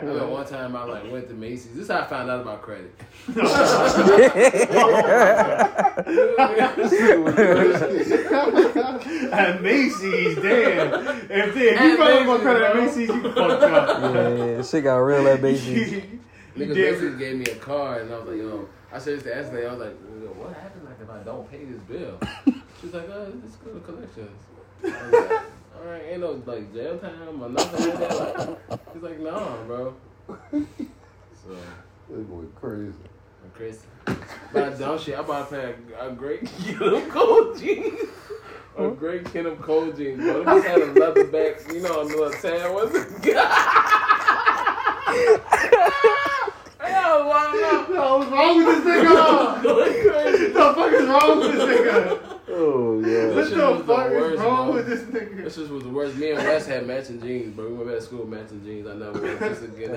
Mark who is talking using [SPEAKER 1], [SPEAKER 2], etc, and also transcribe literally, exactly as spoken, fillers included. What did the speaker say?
[SPEAKER 1] I remember one time I like went to Macy's. This is how I found out about credit.
[SPEAKER 2] At Macy's, damn. If, they, if you found out about credit at Macy's, you fucked up.
[SPEAKER 3] Yeah, shit got real at Macy's.
[SPEAKER 1] Niggas basically gave me a card, and I was like, yo, I seriously asked her, I was like, well, what happens like if I don't pay this bill? She's like, oh, let's go to collections. I was like, all right, ain't no like jail time or nothing like that. Like, he's like, nah, bro. So
[SPEAKER 4] That boy crazy.
[SPEAKER 1] I'm crazy. But I dumb shit. I bought a pair of a great Kingdom Cold jeans. A great Kingdom Cold jeans, bro. They just had a leather back, you know, a little tan was it? Hell, why
[SPEAKER 2] No, what's wrong with this nigga? What the fuck is wrong with this nigga?
[SPEAKER 4] Oh, yeah.
[SPEAKER 2] What
[SPEAKER 1] This
[SPEAKER 2] the
[SPEAKER 1] shit was the
[SPEAKER 2] fuck is
[SPEAKER 1] worst,
[SPEAKER 2] wrong
[SPEAKER 1] bro.
[SPEAKER 2] with this nigga?
[SPEAKER 1] This just was the worst. Me and Wes had matching jeans, bro. We went back to school with matching jeans. I never went just again.